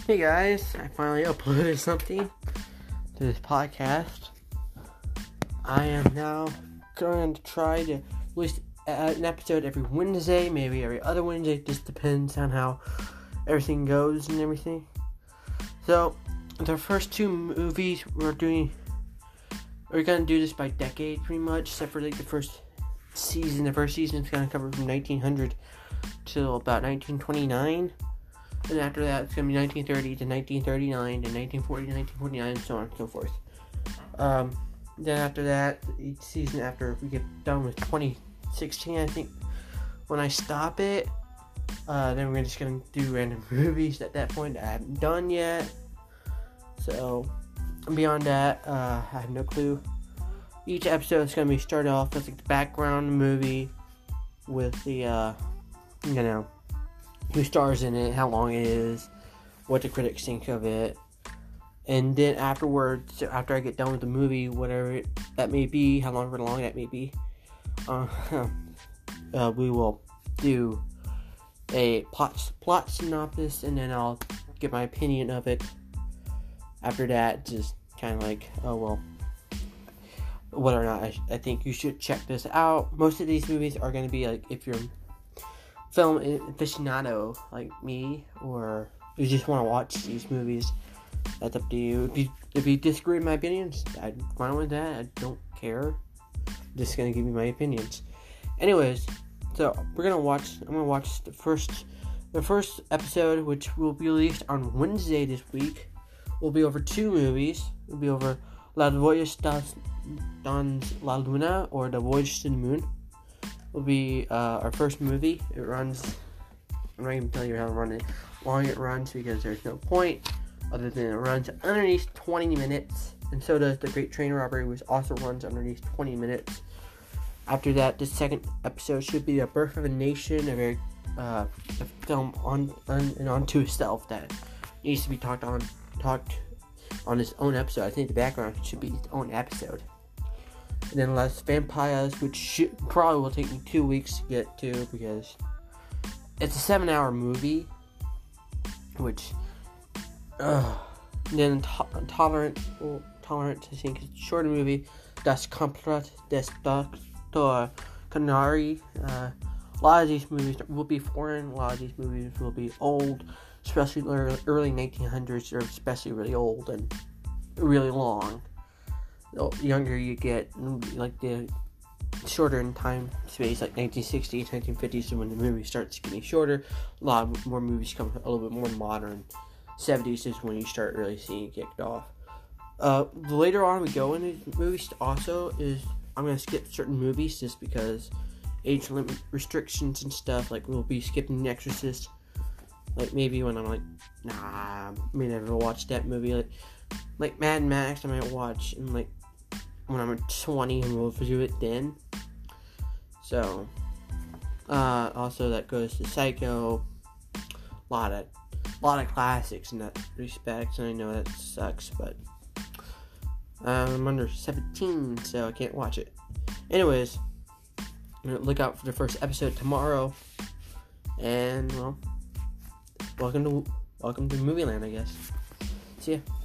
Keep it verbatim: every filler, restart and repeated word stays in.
Hey guys, I finally uploaded something to this podcast. I am now going to try to release an episode every Wednesday, maybe every other Wednesday, just depends on how everything goes and everything. So, the first two movies we're doing, we're going to do this by decade pretty much, except for like the first season. The first season is going to cover from nineteen hundred till about nineteen twenty-nine. And after that, it's going to be nineteen thirty to nineteen thirty-nine, to nineteen forty to nineteen forty-nine, and so on and so forth. Um, then after that, each season after we get done with twenty sixteen, I think, when I stop it, uh, then we're just going to do random movies at that point that I haven't done yet. So, beyond that, uh, I have no clue. Each episode is going to be started off with like, the background movie with the, uh, you know, who stars in it, how long it is, what the critics think of it, and then afterwards, so after I get done with the movie, whatever it, that may be, how long or long that may be, uh, uh, we will do a plot, plot synopsis, and then I'll give my opinion of it. After that, just kind of like, oh well, whether or not I, I think you should check this out. Most of these movies are going to be like, if you're film aficionado like me, or you just want to watch these movies, that's up to you. If you, if you disagree with my opinions, I'm fine with that. I don't care. I'm just gonna give you my opinions. Anyways, so we're gonna watch. I'm gonna watch the first, the first episode, which will be released on Wednesday this week. Will be over two movies. It'll be over La Voyage dans la Luna, or The Voyage to the Moon. Will be uh, our first movie. It runs, I'm not even telling you how long it, long it runs, because there's no point other than it runs underneath twenty minutes, and so does The Great Train Robbery, which also runs underneath twenty minutes. After that, the second episode should be The Birth of a Nation, a very uh, a film on, on and onto itself that needs to be talked on talked on its own episode. I think the background should be its own episode. And then Las Vampires, which should, probably will take me two weeks to get to, because it's a seven-hour movie. Which, uh, then to- Tolerant, well, Tolerant, I think, is a shorter movie. Das Komplott des Doktor Canary. Uh, a lot of these movies will be foreign. A lot of these movies will be old, especially early nineteen hundreds, or especially really old and really long. The younger you get, like the shorter in time space, like nineteen sixties, nineteen fifties, so when the movie starts getting shorter, a lot more movies come a little bit more modern. seventies is when you start really seeing it kicked off. Uh, the later on we go in these movies also is, I'm going to skip certain movies just because age limit restrictions and stuff. Like, we'll be skipping The Exorcist. Like, maybe when I'm like, nah, I may never watch that movie. Like, like Mad Max I might watch, and like, when I'm twenty, and we'll review it then. So, uh, also that goes to Psycho. A lot of, a lot of classics in that respect, and I know that sucks, but um, I'm under seventeen, so I can't watch it. Anyways, I'm gonna look out for the first episode tomorrow, and well, welcome to welcome to Movieland, I guess. See ya.